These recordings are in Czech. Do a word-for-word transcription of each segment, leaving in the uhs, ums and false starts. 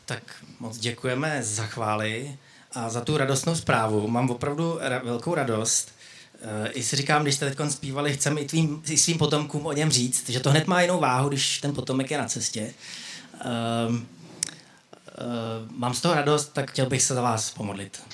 Tak moc děkujeme za chvály a za tu radostnou zprávu. Mám opravdu ra- velkou radost. E, I si říkám, když jste teď zpívali, chceme i, tvým, i svým potomkům o něm říct, že to hned má jinou váhu, když ten potomek je na cestě. E, e, mám z toho radost, tak chtěl bych se za vás pomodlit.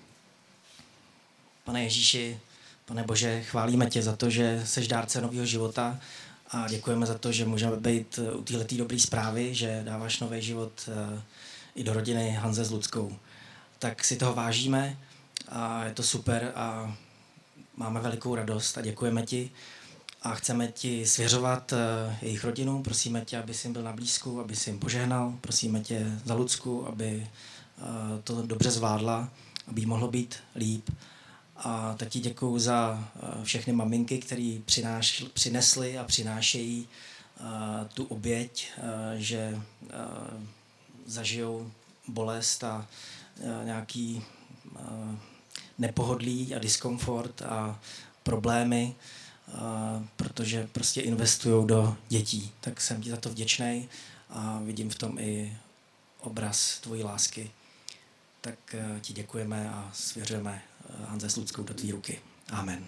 Pane Ježíši, Pane Bože, chválíme tě za to, že seš dárce nového života a děkujeme za to, že můžeme být u této dobré zprávy, že dáváš nový život i do rodiny Hanze s Ludskou. Tak si toho vážíme a je to super a máme velikou radost a děkujeme ti a chceme ti svěřovat jejich rodinu. Prosíme tě, aby jsi jim byl na blízku, aby jsi jim požehnal. Prosíme tě za Ludsku, aby to dobře zvládla, aby jí mohlo být líp. A tak ti děkuju za všechny maminky, které přinesly a přinášejí tu oběť, že zažijou bolest a nějaký nepohodlí a diskomfort a problémy, protože prostě investují do dětí. Tak jsem ti za to vděčnej a vidím v tom i obraz tvojí lásky. Tak ti děkujeme a svěřujeme Hanze s Ludskou do tvý ruky. Amen.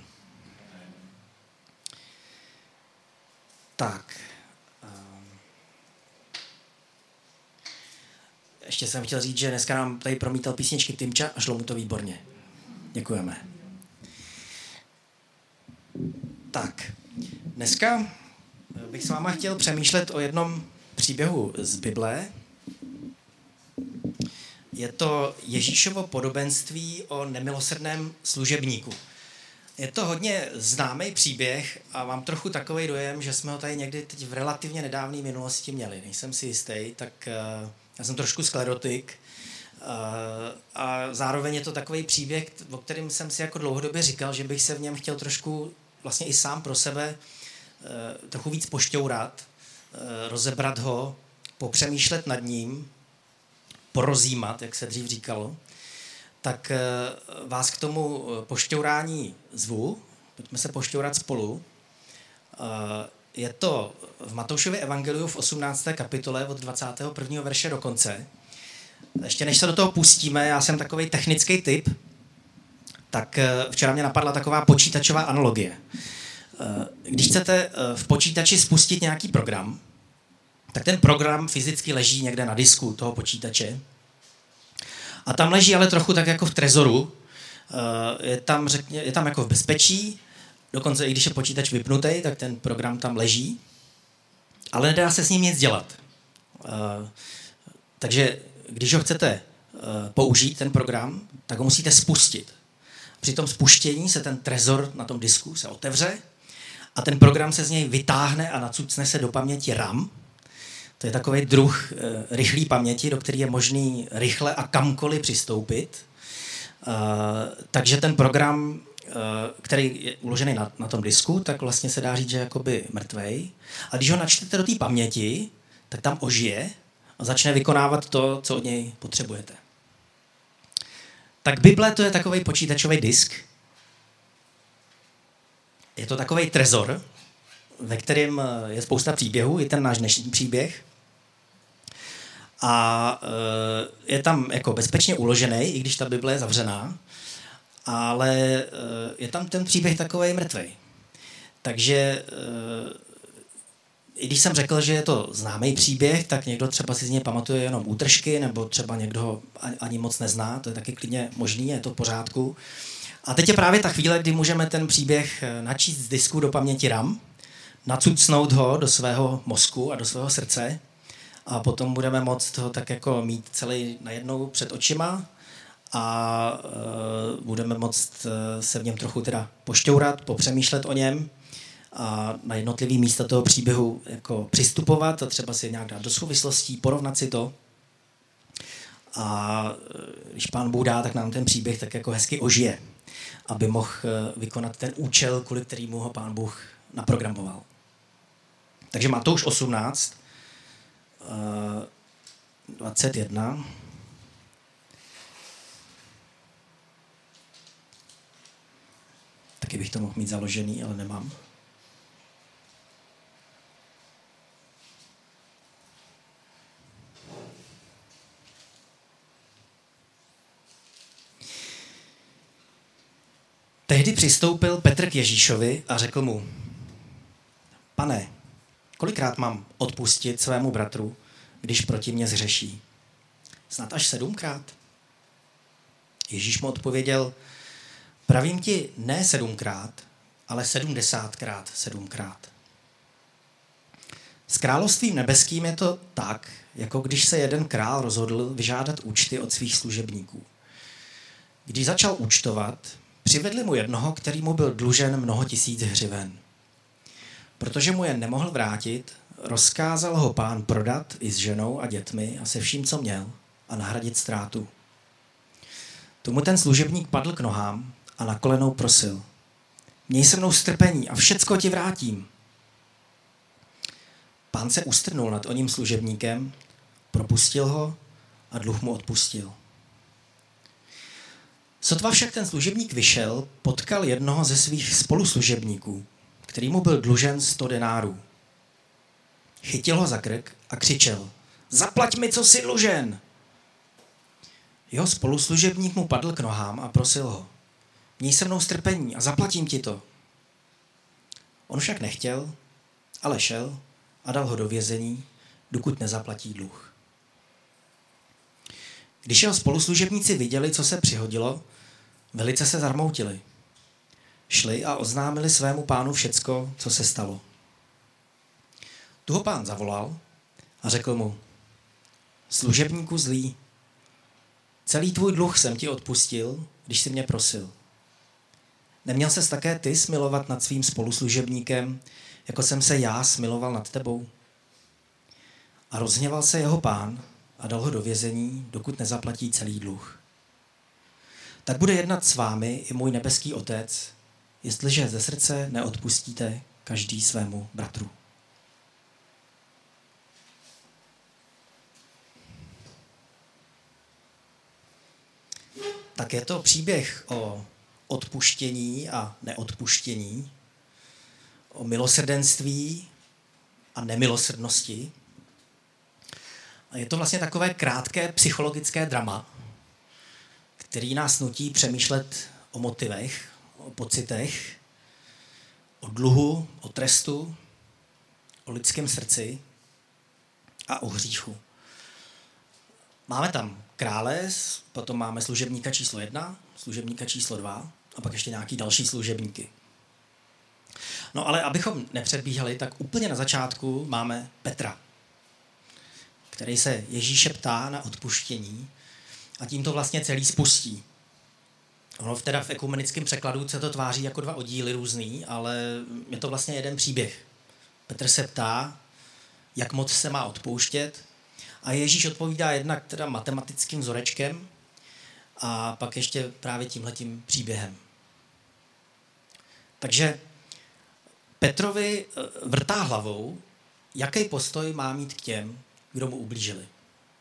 Tak. Ještě jsem chtěl říct, že dneska nám tady promítal písničky Tymča a šlo mu to výborně. Děkujeme. Tak. Dneska bych s váma chtěl přemýšlet o jednom příběhu z Bible. Je to Ježíšovo podobenství o nemilosrdném služebníku. Je to hodně známý příběh a mám trochu takový dojem, že jsme ho tady někdy teď v relativně nedávné minulosti měli. Nejsem si jistý, tak uh, já jsem trošku sklerotik uh, a zároveň je to takový příběh, o kterém jsem si jako dlouhodobě říkal, že bych se v něm chtěl trošku vlastně i sám pro sebe uh, trochu víc pošťourat, uh, rozebrat ho, popřemýšlet nad ním, porozjímat, jak se dřív říkalo, tak vás k tomu pošťourání zvu. Pojďme se pošťourat spolu. Je to v Matoušově evangeliu v osmnácté kapitole od dvacátého prvního verše do konce. Ještě než se do toho pustíme, já jsem takový technický typ, tak včera mě napadla taková počítačová analogie. Když chcete v počítači spustit nějaký program, tak ten program fyzicky leží někde na disku toho počítače. A tam leží ale trochu tak jako v trezoru. Je tam, řekně, je tam jako v bezpečí, dokonce i když je počítač vypnutý, tak ten program tam leží. Ale nedá se s ním nic dělat. Takže když ho chcete použít, ten program, tak ho musíte spustit. Při tom spuštění se ten trezor na tom disku se otevře a ten program se z něj vytáhne a nacucne se do paměti RAM. To je takový druh e, rychlé paměti, do který je možný rychle a kamkoliv přistoupit. E, takže ten program, e, který je uložený na, na tom disku, tak vlastně se dá říct, že je jakoby mrtvej. A když ho načtete do té paměti, tak tam ožije a začne vykonávat to, co od něj potřebujete. Tak Bible to je takový počítačový disk. Je to takový trezor, ve kterém je spousta příběhů, i ten náš dnešní příběh. A je tam jako bezpečně uložený, i když ta Bible je zavřená, ale je tam ten příběh takovej mrtvej. Takže i když jsem řekl, že je to známý příběh, tak někdo třeba si z něj pamatuje jenom útržky, nebo třeba někdo ho ani moc nezná, to je taky klidně možný, je to v pořádku. A teď je právě ta chvíle, kdy můžeme ten příběh načíst z disku do paměti RAM, nacucnout ho do svého mozku a do svého srdce a potom budeme moct ho tak jako mít celý najednou před očima a e, budeme moct se v něm trochu teda pošťourat, popřemýšlet o něm a na jednotlivý místa toho příběhu jako přistupovat a třeba si nějak dát do souvislostí, porovnat si to. A když Pán Bůh dá, tak nám ten příběh tak jako hezky ožije, aby mohl vykonat ten účel, kvůli kterému ho Pán Bůh naprogramoval. Takže Matouš osmnáct, dvacet jedna. Taky bych to mohl mít založený, ale nemám. Tehdy přistoupil Petr k Ježíšovi a řekl mu: Pane, kolikrát mám odpustit svému bratru, když proti mně zhřeší? Snad až sedmkrát? Ježíš mu odpověděl: Pravím ti, ne sedmkrát, ale sedmdesátkrát sedmkrát. S královstvím nebeským je to tak, jako když se jeden král rozhodl vyžádat účty od svých služebníků. Když začal účtovat, přivedli mu jednoho, který mu byl dlužen mnoho tisíc hřiven. Protože mu je nemohl vrátit, rozkázal ho pán prodat i s ženou a dětmi a se vším, co měl, a nahradit ztrátu. Tomu ten služebník padl k nohám a na kolenou prosil: Měj se mnou strpení a všecko ti vrátím. Pán se ustrnul nad oním služebníkem, propustil ho a dluh mu odpustil. Sotva však ten služebník vyšel, potkal jednoho ze svých spoluslužebníků, který mu byl dlužen sto denárů. Chytil ho za krk a křičel: Zaplať mi, co jsi dlužen! Jeho spoluslužebník mu padl k nohám a prosil ho: Měj se mnou strpení a zaplatím ti to. On však nechtěl, ale šel a dal ho do vězení, dokud nezaplatí dluh. Když jeho spoluslužebníci viděli, co se přihodilo, velice se zarmoutili. Šli a oznámili svému pánu všecko, co se stalo. Tu ho pán zavolal a řekl mu: Služebníku zlý, celý tvůj dluh jsem ti odpustil, když jsi mě prosil. Neměl ses také ty smilovat nad svým spoluslužebníkem, jako jsem se já smiloval nad tebou? A rozhněval se jeho pán a dal ho do vězení, dokud nezaplatí celý dluh. Tak bude jednat s vámi i můj nebeský Otec, jestliže ze srdce neodpustíte každý svému bratru. Tak je to příběh o odpuštění a neodpuštění, o milosrdenství a nemilosrdnosti. A je to vlastně takové krátké psychologické drama, který nás nutí přemýšlet o motivech, o pocitech, o dluhu, o trestu, o lidském srdci a o hříchu. Máme tam krále, potom máme služebníka číslo jedna, služebníka číslo dva a pak ještě nějaký další služebníky. No ale abychom nepředbíhali, tak úplně na začátku máme Petra, který se Ježíše ptá na odpuštění a tím to vlastně celý spustí. Ono teda v ekumenickém překladu se to tváří jako dva oddíly různý, ale je to vlastně jeden příběh. Petr se ptá, jak moc se má odpouštět, a Ježíš odpovídá jednak teda matematickým vzorečkem a pak ještě právě tímhletím příběhem. Takže Petrovi vrtá hlavou, jaký postoj má mít k těm, kdo mu ublížili.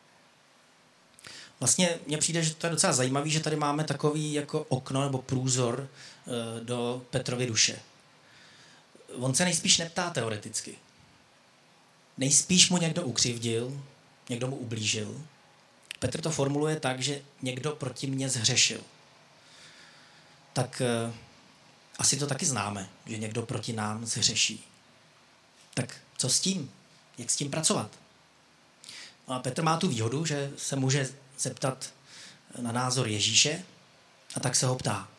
Vlastně mně přijde, že to je docela zajímavé, že tady máme takový jako okno nebo průzor do Petrovy duše. On se nejspíš neptá teoreticky. Nejspíš mu někdo ukřivdil, někdo mu ublížil. Petr to formuluje tak, že někdo proti mně zhřešil. Tak eh, asi to taky známe, že někdo proti nám zhřeší. Tak co s tím? Jak s tím pracovat? No a Petr má tu výhodu, že se může zeptat na názor Ježíše a tak se ho ptá.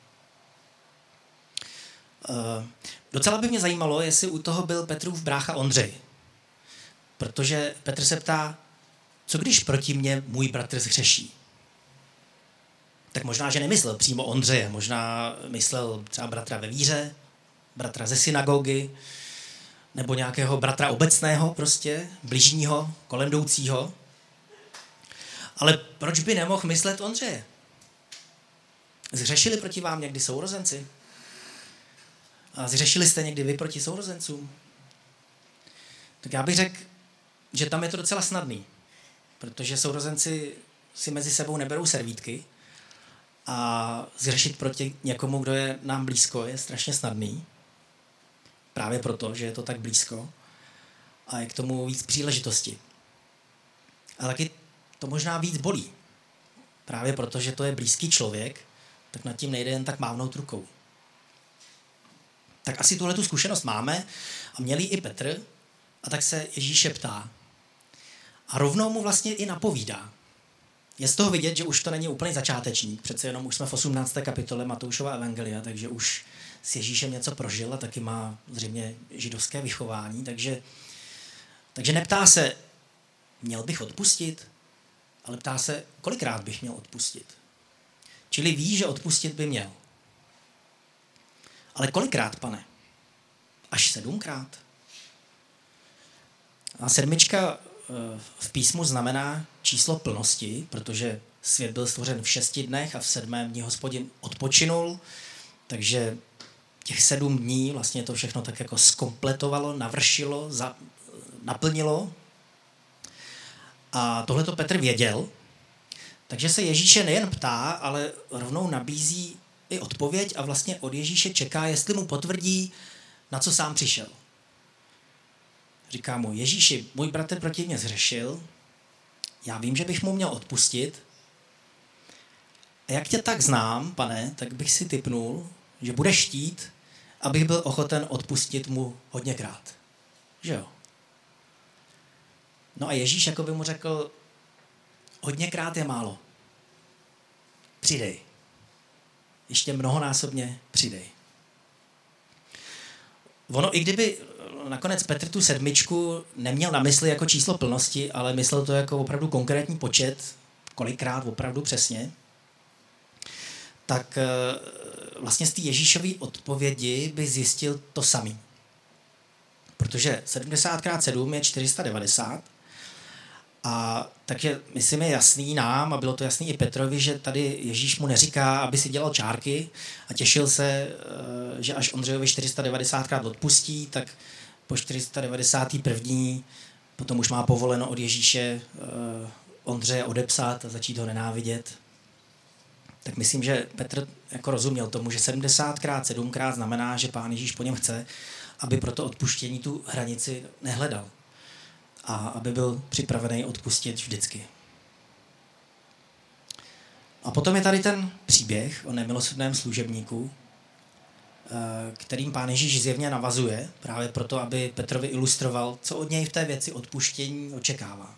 Eh, docela by mě zajímalo, jestli u toho byl Petrův brácha Ondřej. Protože Petr se ptá, co když proti mně můj bratr zhřeší? Tak možná, že nemyslel přímo Ondřeje, možná myslel třeba bratra ve víře, bratra ze synagogy, nebo nějakého bratra obecného prostě, bližního, kolem jdoucího. Ale proč by nemohl myslet Ondřeje? Zhřešili proti vám někdy sourozenci? A zhřešili jste někdy vy proti sourozencům? Tak já bych řekl, že tam je to docela snadný, protože sourozenci si mezi sebou neberou servítky a zhřešit proti někomu, kdo je nám blízko, je strašně snadný. Právě proto, že je to tak blízko a je k tomu víc příležitosti. A taky to možná víc bolí. Právě proto, že to je blízký člověk, tak nad tím nejde jen tak mávnout rukou. Tak asi tuhle tu zkušenost máme a měl ji i Petr, a tak se Ježíše ptá. A rovnou mu vlastně i napovídá. Je z toho vidět, že už to není úplný začátečník, přece jenom už jsme v osmnácté kapitole Matoušova evangelia, takže už s Ježíšem něco prožil a taky má zřejmě židovské vychování, takže, takže neptá se, měl bych odpustit, ale ptá se, kolikrát bych měl odpustit. Čili ví, že odpustit by měl. Ale kolikrát, pane? Až sedmkrát? A sedmička v písmu znamená číslo plnosti, protože svět byl stvořen v šesti dnech a v sedmém dní Hospodin odpočinul, takže těch sedm dní vlastně to všechno tak jako zkompletovalo, navršilo, za, naplnilo. A tohle to Petr věděl, takže se Ježíše nejen ptá, ale rovnou nabízí i odpověď a vlastně od Ježíše čeká, jestli mu potvrdí, na co sám přišel. Říká mu, Ježíši, můj bratr proti mě zřešil, já vím, že bych mu měl odpustit. A jak tě tak znám, pane, tak bych si tipnul, že budeš chtít, abych byl ochoten odpustit mu hodněkrát. Že jo? No a Ježíš jako by mu řekl, hodněkrát je málo. Přidej. Ještě mnohonásobně přidej. Ono, i kdyby nakonec Petr tu sedmičku neměl na mysli jako číslo plnosti, ale myslel to jako opravdu konkrétní počet, kolikrát opravdu přesně, tak vlastně z té Ježíšové odpovědi by zjistil to samý. Protože sedmdesát krát sedm je čtyři sta devadesát a takže myslím je jasný nám a bylo to jasný i Petrovi, že tady Ježíš mu neříká, aby si dělal čárky a těšil se, že až Ondřejovi čtyři sta devadesátkrát odpustí, tak po čtyři sta devadesát první potom už má povoleno od Ježíše Ondřeje odepsat a začít ho nenávidět. Tak myslím, že Petr jako rozuměl tomu, že sedmdesát krát sedmkrát znamená, že Pán Ježíš po něm chce, aby pro to odpuštění tu hranici nehledal a aby byl připravený odpustit vždycky. A potom je tady ten příběh o nemilosrdném služebníku, kterým Pán Ježíš zjevně navazuje, právě proto, aby Petrovi ilustroval, co od něj v té věci odpuštění očekává.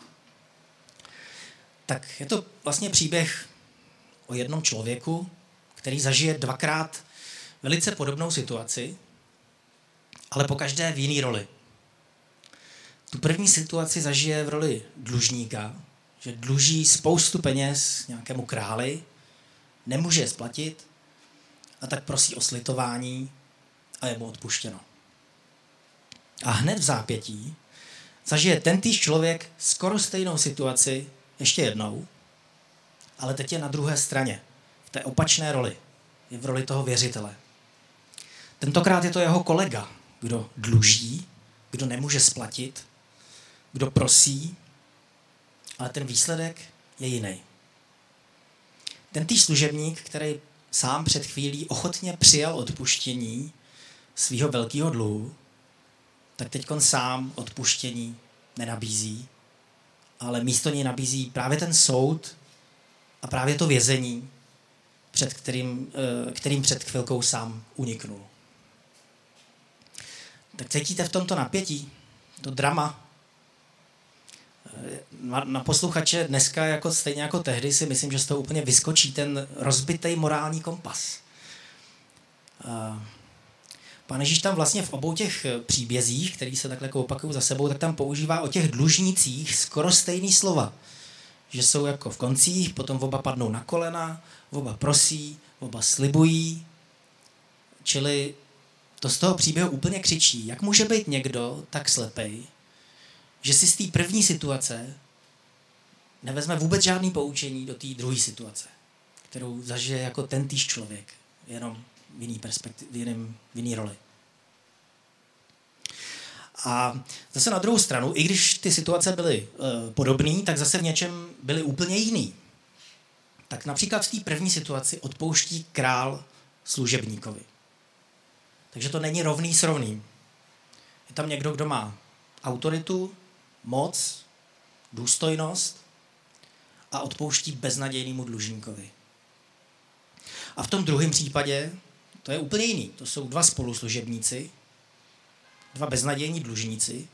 Tak je to vlastně příběh o jednom člověku, který zažije dvakrát velice podobnou situaci, ale pokaždé v jiný roli. Tu první situaci zažije v roli dlužníka, že dluží spoustu peněz nějakému králi, nemůže je splatit a tak prosí o slitování a je mu odpuštěno. A hned v zápětí zažije tentýž člověk skoro stejnou situaci ještě jednou, ale teď je na druhé straně, v té opačné roli. Je v roli toho věřitele. Tentokrát je to jeho kolega, kdo dluží, kdo nemůže splatit, kdo prosí, ale ten výsledek je jiný. Tentýž služebník, který sám před chvílí ochotně přijal odpuštění svého velkého dluhu, tak teďkon sám odpuštění nenabízí, ale místo něj nabízí právě ten soud a právě to vězení, před kterým, kterým před chvilkou sám uniknul. Tak cítíte v tomto napětí, to drama. Na, na posluchače dneska, jako stejně jako tehdy, si myslím, že z toho úplně vyskočí ten rozbitej morální kompas. Pán Ježíš tam vlastně v obou těch příbězích, který se takhle opakují za sebou, tak tam používá o těch dlužnících skoro stejný slova. Že jsou jako v koncích, potom oba padnou na kolena, oba prosí, oba slibují. Čili to z toho příběhu úplně křičí. Jak může být někdo tak slepej, že si z té první situace nevezme vůbec žádný poučení do té druhé situace, kterou zažije jako tentýž člověk, jenom v jiný perspektiv, v jiném, v jiný roli. A zase na druhou stranu, i když ty situace byly e, podobné, tak zase v něčem byly úplně jiný. Tak například v té první situaci odpouští král služebníkovi. Takže to není rovný s rovným. Je tam někdo, kdo má autoritu, moc, důstojnost a odpouští beznadějnému dlužníkovi. A v tom druhém případě To je úplně jiný. To jsou dva spoluslužebníci, dva beznadějní dlužníci,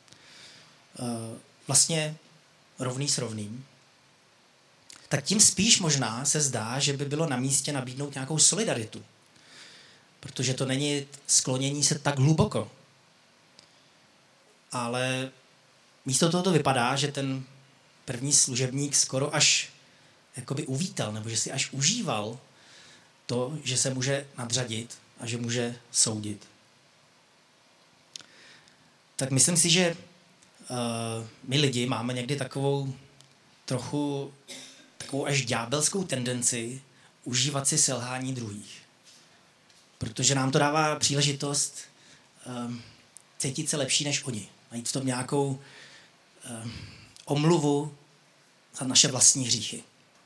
vlastně rovný s rovným. Tak tím spíš možná se zdá, že by bylo na místě nabídnout nějakou solidaritu. Protože to není sklonění se tak hluboko. Ale místo toho to vypadá, že ten první služebník skoro až jakoby uvítal, nebo že si až užíval to, že se může nadřadit a že může soudit. Tak myslím si, že uh, my lidi máme někdy takovou trochu takovou až ďábelskou tendenci užívat si selhání druhých. Protože nám to dává příležitost um, cítit se lepší než oni. Najít v tom nějakou um, omluvu za naše vlastní hříchy.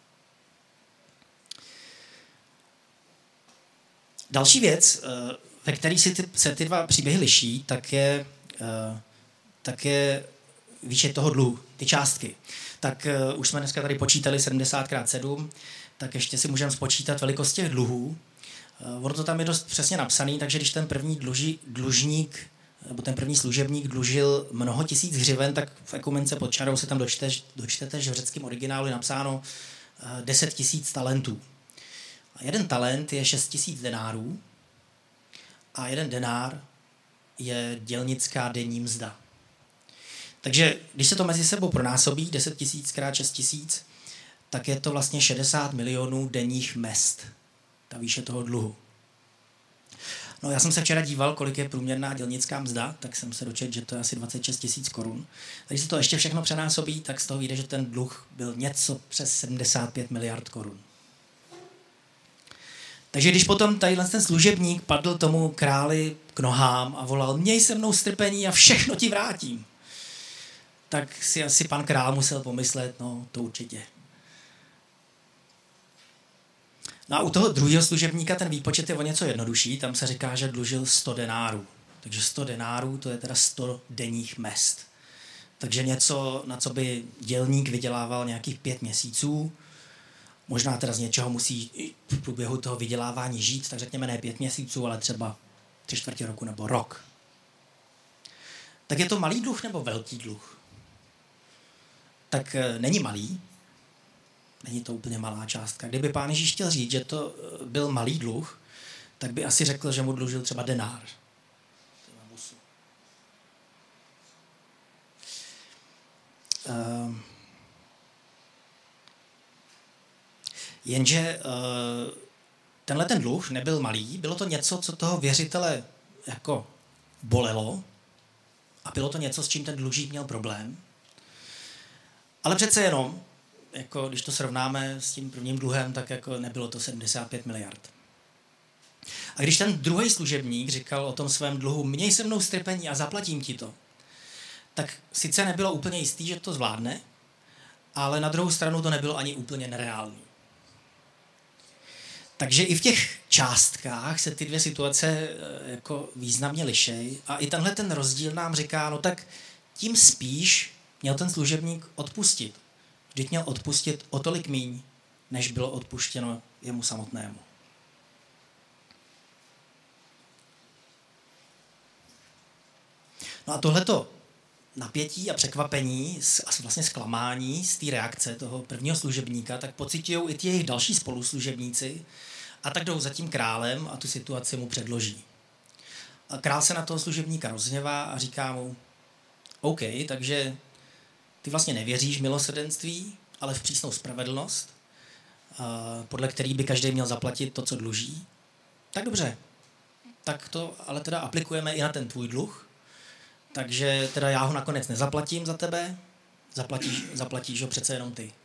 Další věc, ve které si ty, se ty dva příběhy liší, tak je, tak je výše toho dluhu, ty částky. Tak už jsme dneska tady počítali sedmdesát krát sedm, tak ještě si můžeme spočítat velikost těch dluhů. Ono to tam je dost přesně napsaný, takže když ten první dluží, dlužník, nebo ten první služebník dlužil mnoho tisíc hřiven, tak v ekumence pod čarou se tam dočteš, dočtete, že v řeckém originálu je napsáno deset tisíc talentů. A jeden talent je šest tisíc denárů a jeden denár je dělnická denní mzda. Takže když se to mezi sebou pronásobí, deset tisíc krát šest tisíc, tak je to vlastně šedesát milionů denních mezd, ta výše toho dluhu. No, já jsem se včera díval, kolik je průměrná dělnická mzda, tak jsem se dočetl, že to je asi dvacet šest tisíc korun. Když se to ještě všechno přenásobí, tak z toho vyjde, že ten dluh byl něco přes sedmdesát pět miliard korun. Takže když potom tadyhle ten služebník padl tomu králi k nohám a volal, měj se mnou strpení a všechno ti vrátím, tak si asi pan král musel pomyslet, no to určitě. No a u toho druhého služebníka ten výpočet je o něco jednodušší, tam se říká, že dlužil sto denárů. Takže sto denárů, to je teda sto denních mezd. Takže něco, na co by dělník vydělával nějakých pět měsíců, možná teda z něčeho musí v průběhu toho vydělávání žít, tak řekněme ne pět měsíců, ale třeba tři čtvrtě roku nebo rok. Tak je to malý dluh nebo velký dluh? Tak e, není malý, není to úplně malá částka. Kdyby Pán Ježíš chtěl říct, že to byl malý dluh, tak by asi řekl, že mu dlužil třeba denár. Um, Jenže uh, tenhle ten dluh nebyl malý, bylo to něco, co toho věřitele jako bolelo a bylo to něco, s čím ten dlužík měl problém. Ale přece jenom, jako když to srovnáme s tím prvním dluhem, tak jako nebylo to sedmdesát pět miliard. A když ten druhý služebník říkal o tom svém dluhu, měj se mnou strpení a zaplatím ti to, tak sice nebylo úplně jistý, že to zvládne, ale na druhou stranu to nebylo ani úplně nereálný. Takže i v těch částkách se ty dvě situace jako významně lišej a i tenhle ten rozdíl nám říká, no tak tím spíš měl ten služebník odpustit. Vždyť měl odpustit o tolik míň, než bylo odpuštěno jemu samotnému. No a tohleto napětí a překvapení a vlastně zklamání z té reakce toho prvního služebníka, tak pocitujou i ti jejich další spoluslužebníci a tak jdou za tím králem a tu situaci mu předloží. A král se na toho služebníka rozhněvá a říká mu, OK, takže ty vlastně nevěříš v milosrdenství, ale v přísnou spravedlnost, podle který by každý měl zaplatit to, co dluží. Tak dobře, tak to ale teda aplikujeme i na ten tvůj dluh, takže teda já ho nakonec nezaplatím za tebe, zaplatíš, zaplatíš ho přece jenom ty.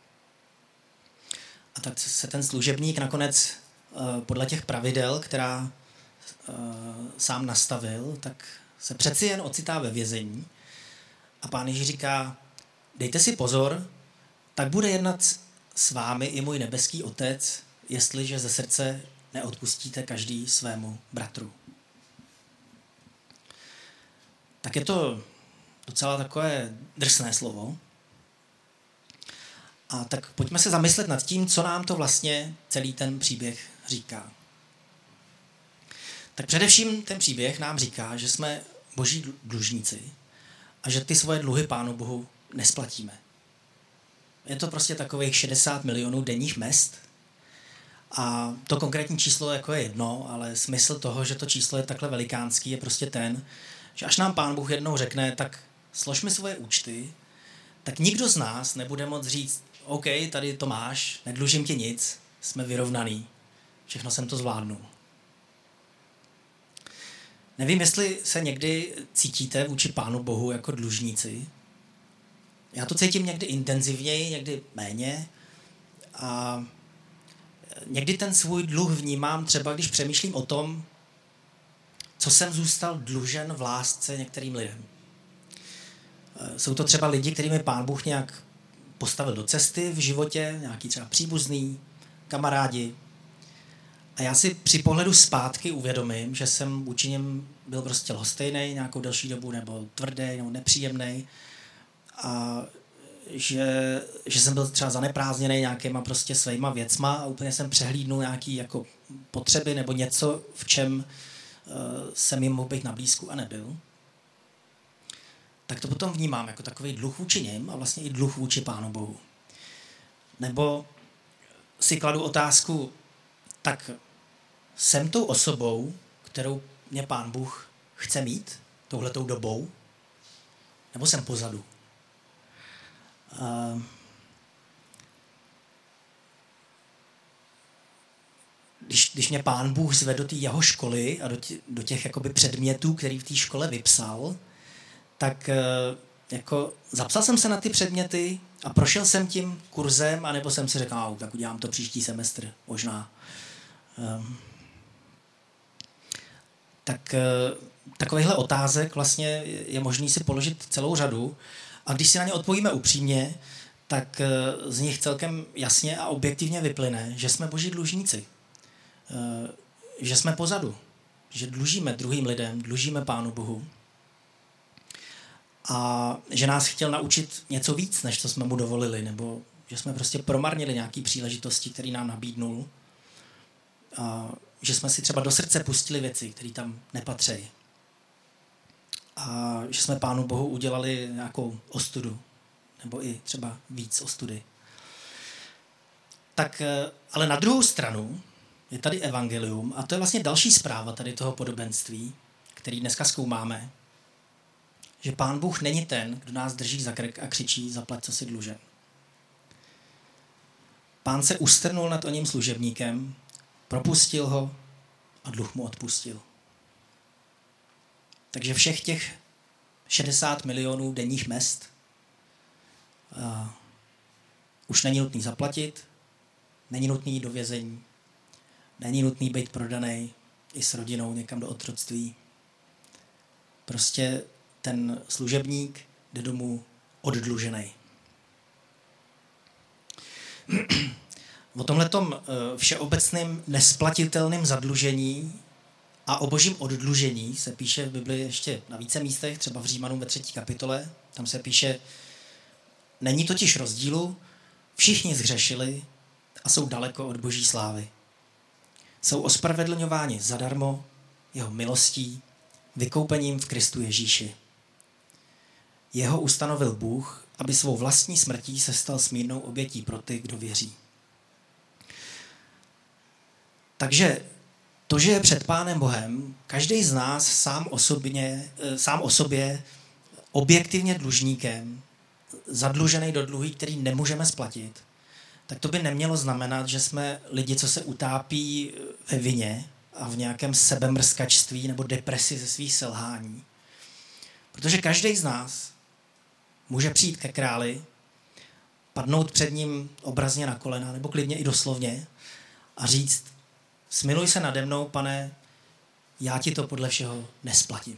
A tak se ten služebník nakonec podle těch pravidel, která sám nastavil, tak se přeci jen ocitá ve vězení. A Pán Ježíš říká, dejte si pozor, tak bude jednat s vámi i můj nebeský Otec, jestliže ze srdce neodpustíte každý svému bratru. Tak je to docela takové drsné slovo. A tak pojďme se zamyslet nad tím, co nám to vlastně celý ten příběh říká. Tak především ten příběh nám říká, že jsme boží dlužníci a že ty svoje dluhy Pánu Bohu nesplatíme. Je to prostě takových šedesát milionů denních mezd a to konkrétní číslo jako je jedno, ale smysl toho, že to číslo je takhle velikánský, je prostě ten, že až nám Pán Bůh jednou řekne, tak slož mi svoje účty, tak nikdo z nás nebude moct říct, OK, tady to máš, nedlužím ti nic, jsme vyrovnaný, všechno jsem to zvládnul. Nevím, jestli se někdy cítíte vůči Pánu Bohu jako dlužníci. Já to cítím někdy intenzivněji, někdy méně. A někdy ten svůj dluh vnímám třeba, když přemýšlím o tom, co jsem zůstal dlužen v lásce některým lidem. Jsou to třeba lidi, kterými Pán Bůh nějak postavil do cesty v životě, nějaký třeba příbuzný, kamarádi. A já si při pohledu zpátky uvědomím, že jsem vůči něm byl prostě lhostejnej nějakou delší dobu, nebo tvrdý, nebo nepříjemný. A že, že jsem byl třeba zaneprázdněný nějakýma prostě svýma věcma a úplně jsem přehlídnul nějaký jako potřeby nebo něco, v čem uh, jsem jim mohl být na blízku a nebyl. Tak to potom vnímám jako takový dluh vůči něm a vlastně i dluh vůči Pánu Bohu. Nebo si kladu otázku, tak jsem tou osobou, kterou mě Pán Bůh chce mít touhletou dobou, nebo jsem pozadu? Uh, když, když mě Pán Bůh zve do té jeho školy a do těch, do těch jakoby předmětů, který v té škole vypsal, tak uh, jako zapsal jsem se na ty předměty a prošel jsem tím kurzem, anebo jsem si řekl, no, tak udělám to příští semestr, možná. Um, tak uh, takovýchhle otázek vlastně je možný si položit celou řadu a když si na ně odpovíme upřímně, tak uh, z nich celkem jasně a objektivně vyplyne, že jsme boží dlužníci. Uh, že jsme pozadu. Že dlužíme druhým lidem, dlužíme Pánu Bohu. A že nás chtěl naučit něco víc, než co jsme mu dovolili, nebo že jsme prostě promarnili nějaké příležitosti, které nám nabídnul. A že jsme si třeba do srdce pustili věci, které tam nepatří. A že jsme Pánu Bohu udělali nějakou ostudu, nebo i třeba víc ostudy. Tak, ale na druhou stranu je tady evangelium a to je vlastně další zpráva tady toho podobenství, který dneska zkoumáme, že Pán Bůh není ten, kdo nás drží za krk a křičí, zaplať, co si dlužen. Pán se ustrnul nad oním služebníkem, propustil ho a dluh mu odpustil. Takže všech těch šedesát milionů denních mezd uh, už není nutný zaplatit, není nutný jít do vězení, není nutný být prodaný i s rodinou někam do otroctví. Prostě ten služebník jde domů oddlužený. O tomhletom všeobecným nesplatitelným zadlužení a o božím oddlužení se píše v Bibli ještě na více místech, třeba v Římanům ve třetí kapitole. Tam se píše, není totiž rozdílu, všichni zhřešili a jsou daleko od boží slávy. Jsou ospravedlňováni zadarmo jeho milostí, vykoupením v Kristu Ježíši. Jeho ustanovil Bůh, aby svou vlastní smrtí se stal smírnou obětí pro ty, kdo věří. Takže to, že je před Pánem Bohem, každý z nás sám, osobně, sám o sobě objektivně dlužníkem, zadlužený do dluhy, který nemůžeme splatit, tak to by nemělo znamenat, že jsme lidi, co se utápí ve vině a v nějakém sebemrskačství nebo depresi ze svých selhání. Protože každý z nás může přijít ke králi, padnout před ním obrazně na kolena, nebo klidně i doslovně, a říct, smiluj se nade mnou, pane, já ti to podle všeho nesplatím.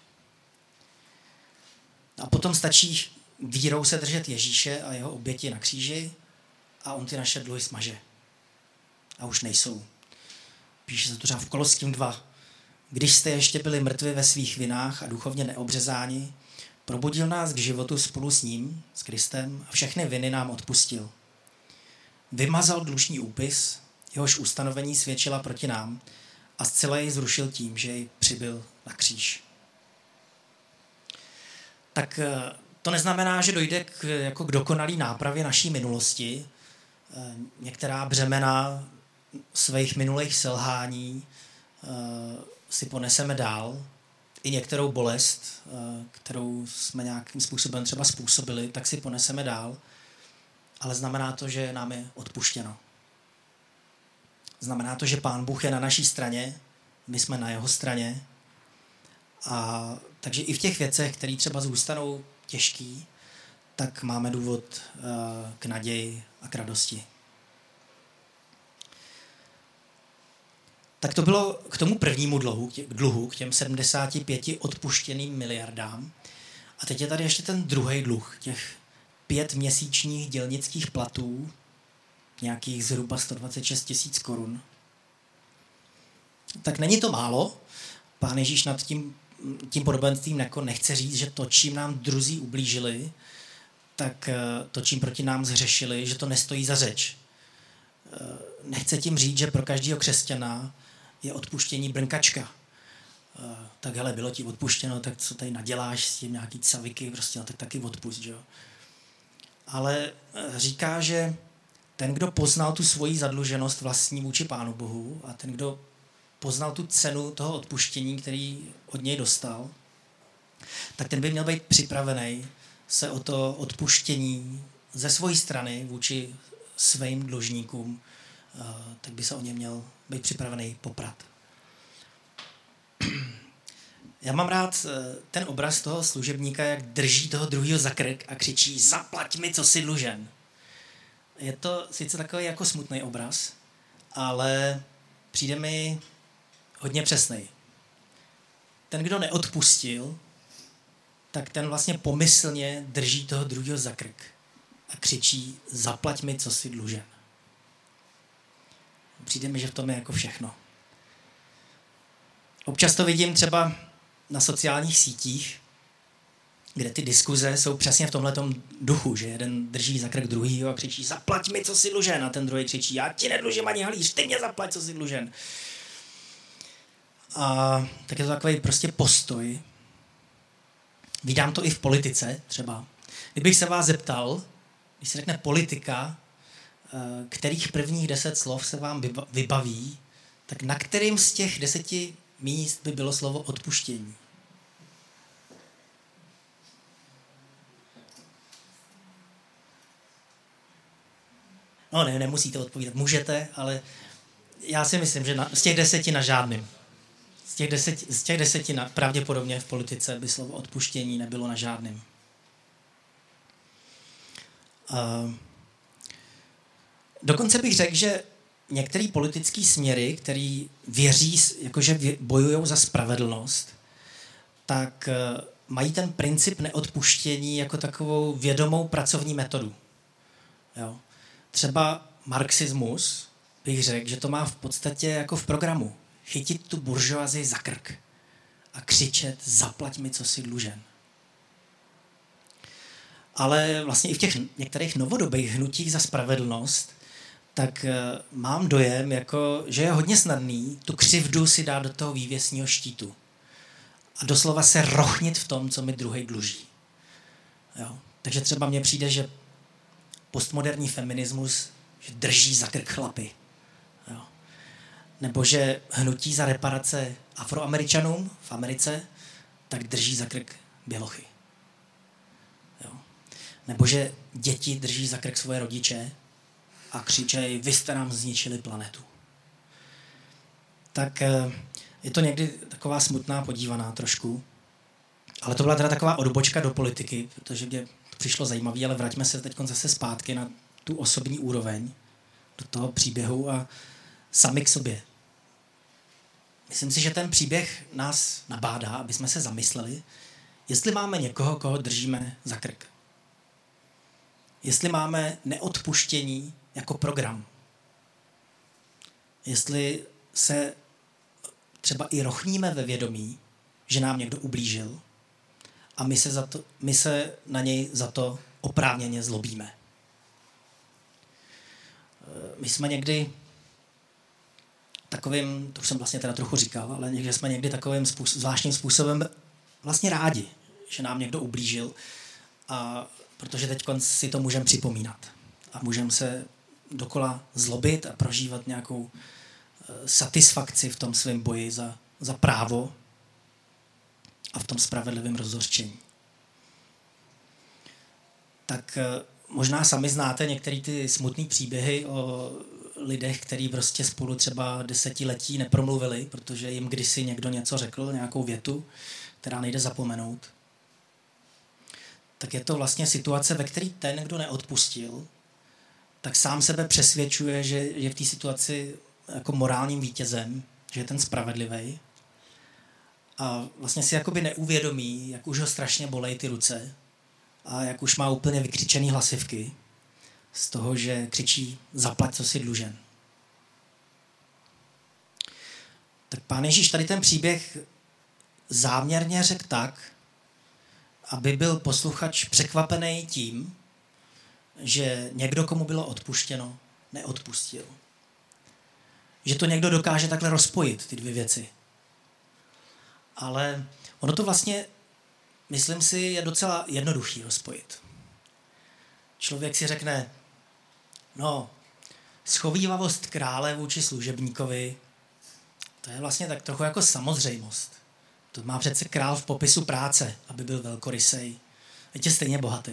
A potom stačí vírou se držet Ježíše a jeho oběti na kříži a on ty naše dluhy smaže. A už nejsou. Píše se to třeba v Koloským dva. Když jste ještě byli mrtvi ve svých vinách a duchovně neobřezáni, probudil nás k životu spolu s ním, s Kristem, a všechny viny nám odpustil. Vymazal dlužní úpis, jehož ustanovení svědčila proti nám, a zcela ji zrušil tím, že ji přibyl na kříž. Tak to neznamená, že dojde k, jako k dokonalý nápravě naší minulosti. Některá břemena svých minulých selhání si poneseme dál. I některou bolest, kterou jsme nějakým způsobem třeba způsobili, tak si poneseme dál. Ale znamená to, že nám je odpuštěno. Znamená to, že Pán Bůh je na naší straně, my jsme na jeho straně. A takže i v těch věcech, které třeba zůstanou těžký, tak máme důvod uh, k naději a k radosti. Tak to bylo k tomu prvnímu dluhu, k dluhu, k těm sedmdesáti pěti odpuštěným miliardám. A teď je tady ještě ten druhý dluh, těch pět měsíčních dělnických platů, nějakých zhruba sto dvacet šest tisíc korun. Tak není to málo. Pán Ježíš nad tím, tím podobenstvím jako nechce říct, že to, čím nám druzí ublížili, tak to, čím proti nám zhřešili, že to nestojí za řeč. Nechce tím říct, že pro každého křesťana je odpuštění brnkačka. Tak hele, bylo ti odpuštěno, tak co tady naděláš s tím nějaký caviky, prostě, no, tak taky odpust, že jo. Ale říká, že ten, kdo poznal tu svoji zadluženost vlastní vůči Pánu Bohu a ten, kdo poznal tu cenu toho odpuštění, který od něj dostal, tak ten by měl být připravený se o to odpuštění ze své strany vůči svým dlužníkům, tak by se o ně měl být připravený poprat. Já mám rád ten obraz toho služebníka, jak drží toho druhýho za krk a křičí: zaplať mi, co jsi dlužen. Je to sice takový jako smutný obraz, ale přijde mi hodně přesnej. Ten, kdo neodpustil, tak ten vlastně pomyslně drží toho druhého za krk a křičí: zaplať mi, co jsi dlužen. Přijde mi, že v tom je jako všechno. Občas to vidím třeba na sociálních sítích, kde ty diskuze jsou přesně v tomhletom duchu, že jeden drží za krk druhýho a křičí: zaplať mi, co jsi dlužen, a ten druhý křičí: já ti nedlužím ani halíř, ty mě zaplať, co jsi dlužen. A tak je to takový prostě postoj. Vídám to i v politice třeba. Kdybych se vás zeptal, když se řekne politika, kterých prvních deset slov se vám vybaví, tak na kterým z těch deseti míst by bylo slovo odpuštění? No ne, nemusíte odpovídat, můžete, ale já si myslím, že na, z těch deseti na žádným. Z těch deseti, z těch deseti na, pravděpodobně v politice by slovo odpuštění nebylo na žádným. Uh, dokonce bych řekl, že některé politické směry, který věří, jakože bojují za spravedlnost, tak uh, mají ten princip neodpuštění jako takovou vědomou pracovní metodu. Jo. Třeba marxismus, bych řekl, že to má v podstatě jako v programu. Chytit tu buržoazii za krk a křičet: zaplať mi, co jsi dlužen. Ale vlastně i v těch některých novodobých hnutích za spravedlnost, tak mám dojem, jako, že je hodně snadný tu křivdu si dát do toho vývěsního štítu a doslova se rochnit v tom, co mi druhej dluží. Jo. Takže třeba mně přijde, že postmoderní feminismus že drží za krk chlapy. Jo. Nebo že hnutí za reparace Afroameričanům v Americe tak drží za krk bělochy. Jo. Nebo že děti drží za krk svoje rodiče a křičejí: vy jste nám zničili planetu. Tak je to někdy taková smutná podívaná trošku. Ale to byla teda taková odbočka do politiky, protože mě to přišlo zajímavé, ale vraťme se teď zase zpátky na tu osobní úroveň, do toho příběhu a sami k sobě. Myslím si, že ten příběh nás nabádá, aby jsme se zamysleli, jestli máme někoho, koho držíme za krk. Jestli máme neodpuštění jako program. Jestli se třeba i rochníme ve vědomí, že nám někdo ublížil a my se, za to, my se na něj za to oprávněně zlobíme. My jsme někdy takovým, to už jsem vlastně teda trochu říkal, ale někde jsme někdy takovým způsob, zvláštním způsobem vlastně rádi, že nám někdo ublížil, a protože teď si to můžeme připomínat a můžeme se dokola zlobit a prožívat nějakou satisfakci v tom svém boji za, za právo a v tom spravedlivém rozhořčení. Tak možná sami znáte některé ty smutné příběhy o lidech, kteří prostě spolu třeba desetiletí nepromluvili, protože jim kdysi někdo něco řekl, nějakou větu, která nejde zapomenout. Tak je to vlastně situace, ve které ten, kdo neodpustil, tak sám sebe přesvědčuje, že je v té situaci jako morálním vítězem, že je ten spravedlivý. A vlastně si jakoby neuvědomí, jak už ho strašně bolej ty ruce a jak už má úplně vykřičený hlasivky z toho, že křičí zaplať, co si dlužen. Tak Pán Ježíš tady ten příběh záměrně řekl tak, aby byl posluchač překvapený tím, že někdo, komu bylo odpuštěno, neodpustil. Že to někdo dokáže takhle rozpojit, ty dvě věci. Ale ono to vlastně, myslím si, je docela jednoduchý rozpojit. Člověk si řekne, no, schovívavost krále vůči služebníkovi, to je vlastně tak trochu jako samozřejmost. To má přece král v popisu práce, aby byl velkorysej. Je stejně bohatý.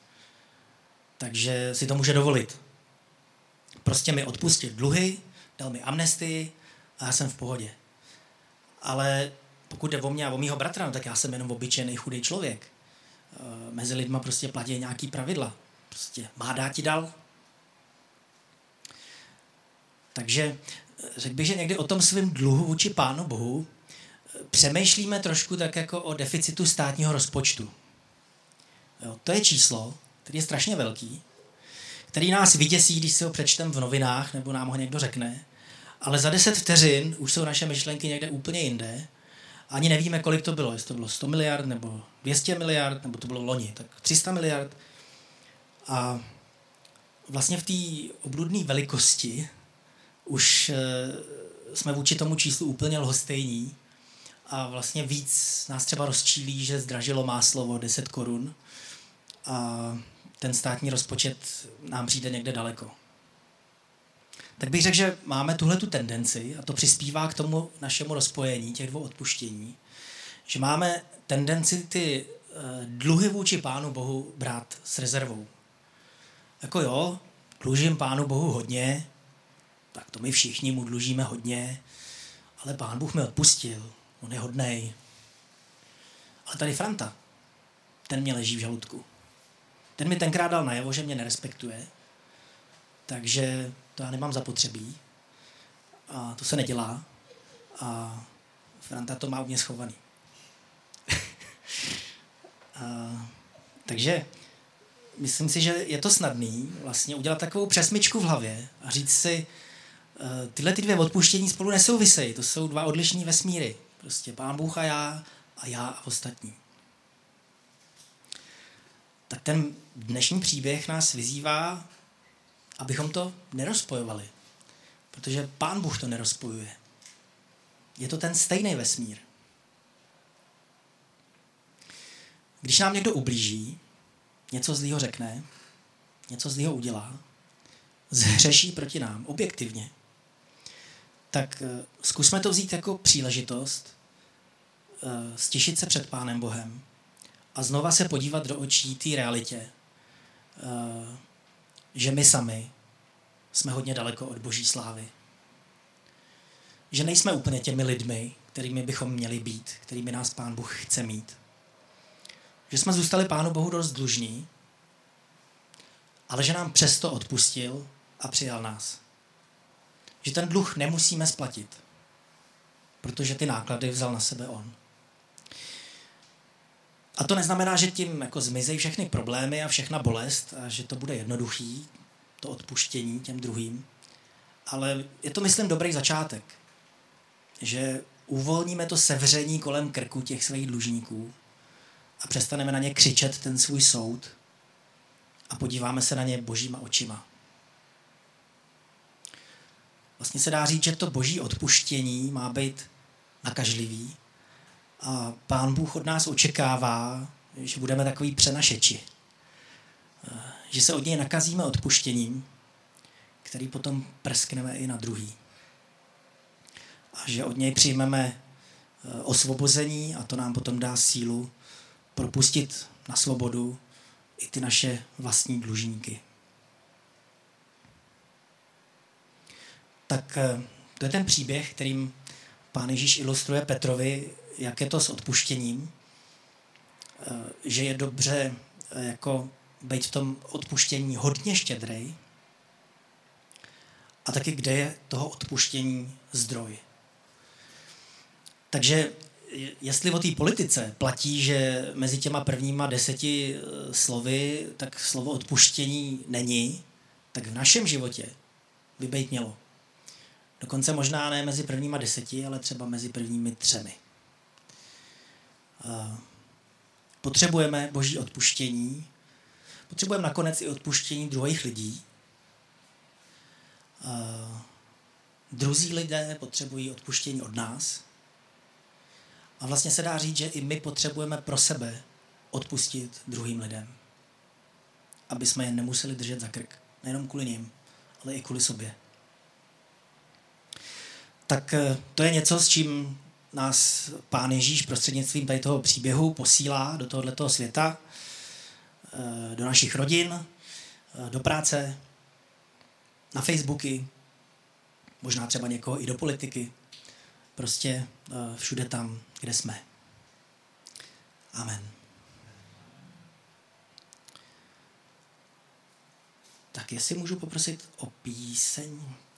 Takže si to může dovolit. Prostě mi odpustil dluhy, dal mi amnestii a já jsem v pohodě. Ale pokud jde o mě a o mýho bratra, no, tak já jsem jenom obyčejný chudý člověk. E, mezi lidma prostě platí nějaký pravidla. Prostě má dát ti dal. Takže řekl bych, že někdy o tom svým dluhu vůči Pánu Bohu přemýšlíme trošku tak jako o deficitu státního rozpočtu. Jo, to je číslo, který je strašně velký, který nás vyděsí, když si ho přečtem v novinách, nebo nám ho někdo řekne, ale za deset vteřin už jsou naše myšlenky někde úplně jinde. Ani nevíme, kolik to bylo, jestli to bylo sto miliard, nebo dvě stě miliard, nebo to bylo loni, tak tři sta miliard. A vlastně v té obludné velikosti už e, jsme vůči tomu číslu úplně lhostejní a vlastně víc nás třeba rozčílí, že zdražilo máslo o deset korun a ten státní rozpočet nám přijde někde daleko. Tak bych řekl, že máme tuhletu tendenci, a to přispívá k tomu našemu rozpojení těch dvou odpuštění, že máme tendenci ty e, dluhy vůči Pánu Bohu brát s rezervou. Jako jo, dlužím Pánu Bohu hodně, tak to my všichni mu dlužíme hodně, ale Pán Bůh mi odpustil, on je hodnej. Ale tady Franta, ten mě leží v žaludku. Ten mi tenkrát dal najevo, že mě nerespektuje, takže to já nemám zapotřebí a to se nedělá a Franta to má u mě schovaný. a, takže myslím si, že je to snadný vlastně udělat takovou přesmyčku v hlavě a říct si, tyhle ty dvě odpuštění spolu nesouvisejí, to jsou dva odlišní vesmíry. Prostě Pán Bůh a já a já a ostatní. Tak ten dnešní příběh nás vyzývá, abychom to nerozpojovali. Protože Pán Bůh to nerozpojuje. Je to ten stejný vesmír. Když nám někdo ublíží, něco zlýho řekne, něco zlýho udělá, zhřeší proti nám, objektivně, tak zkusme to vzít jako příležitost stišit se před Pánem Bohem a znova se podívat do očí té realitě, že my sami jsme hodně daleko od Boží slávy. Že nejsme úplně těmi lidmi, kterými bychom měli být, kterými nás Pán Bůh chce mít. Že jsme zůstali Pánu Bohu dost dlužní, ale že nám přesto odpustil a přijal nás. Že ten dluh nemusíme splatit, protože ty náklady vzal na sebe on. A to neznamená, že tím jako zmizejí všechny problémy a všechna bolest a že to bude jednoduchý, to odpuštění těm druhým. Ale je to, myslím, dobrý začátek. Že uvolníme to sevření kolem krku těch svých dlužníků a přestaneme na ně křičet ten svůj soud a podíváme se na ně božíma očima. vlastně se dá říct, že to boží odpuštění má být nakažlivý a Pán Bůh od nás očekává, že budeme takový přenašeči. Že se od něj nakazíme odpuštěním, který potom prskneme i na druhý. A že od něj přijmeme osvobození a to nám potom dá sílu propustit na svobodu i ty naše vlastní dlužníky. Tak to je ten příběh, kterým Pán Ježíš ilustruje Petrovi, jak je to s odpuštěním, že je dobře jako být v tom odpuštění hodně štědrej a taky kde je toho odpuštění zdroj. Takže jestli o té politice platí, že mezi těma prvníma deseti slovy tak slovo odpuštění není, tak v našem životě by být mělo. Dokonce možná ne mezi prvníma deseti, ale třeba mezi prvními třemi. Potřebujeme boží odpuštění, potřebujeme nakonec i odpuštění druhých lidí. Druzí lidé potřebují odpuštění od nás. A vlastně se dá říct, že i my potřebujeme pro sebe odpustit druhým lidem. Aby jsme je nemuseli držet za krk. Nejenom kvůli nim, ale i kvůli sobě. Tak to je něco, s čím nás Pán Ježíš prostřednictvím tady toho příběhu posílá do tohoto světa, do našich rodin, do práce, na Facebooky, možná třeba někoho i do politiky. Prostě všude tam, kde jsme. Amen. Tak jestli můžu poprosit o píseň.